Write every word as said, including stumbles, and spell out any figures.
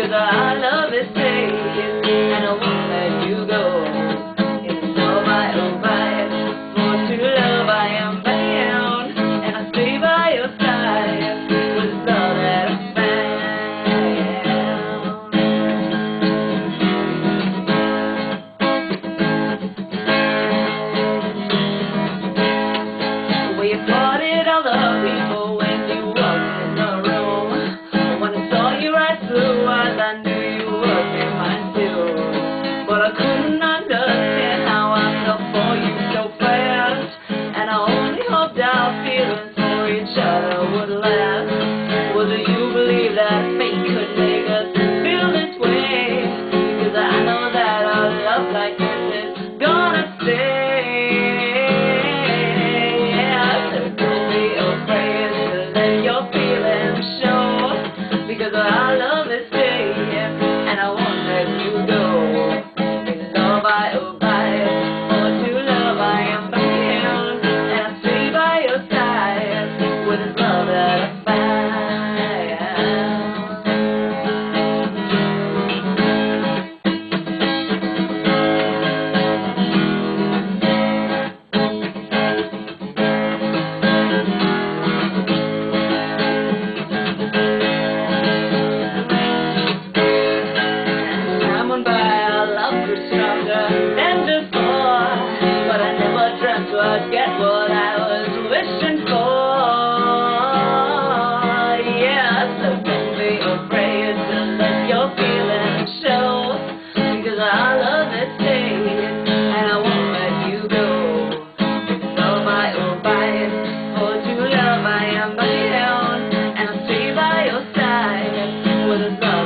because our love is safe, and I won't let you go. It's love I owe by, for to love I am bound, and I stay by your side with love that I found. Well, you parted all the people when you walked in the room. When I saw you right through eyes, I knew you would be mine too. But I couldn't understand how I fell for you so fast, and I only hoped our feelings for each other would last. Well, do you believe that fate could make us feel this way? Because I know that a love like this is gonna stay. Yeah, so don't be afraid to let your feelings show, because our love is safe, and I won't let you go. In love I owe by, for to love I am bound, and I stay by your side with this love that I found. Stronger than before, but I never dreamt I'd get what I was wishing for. Yeah, so don't be afraid to let your feelings show, because our love is safe, and I won't let you go. It's love I owe by, for to love I am bound, and I'll stay by your side with this love.